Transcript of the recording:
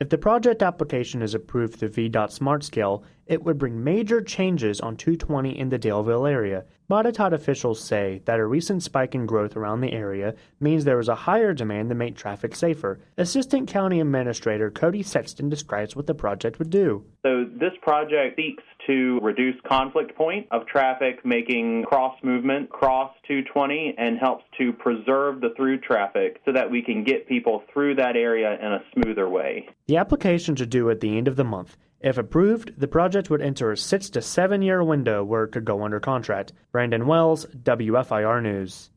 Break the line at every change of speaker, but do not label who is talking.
If the project application is approved through VDOT Smart Scale, it would bring major changes on 220 in the Daleville area. Botetourt officials say that a recent spike in growth around the area means there is a higher demand to make traffic safer. Assistant County Administrator Cody Sexton describes what the project would do.
So this project seeks to reduce conflict point of traffic, making cross movement cross 220, and helps to preserve the through traffic so that we can get people through that area in a smoother way.
The applications are due at the end of the month. If approved, the project would enter a 6 to 7 year window where it could go under contract. Brandon Wells, WFIR News.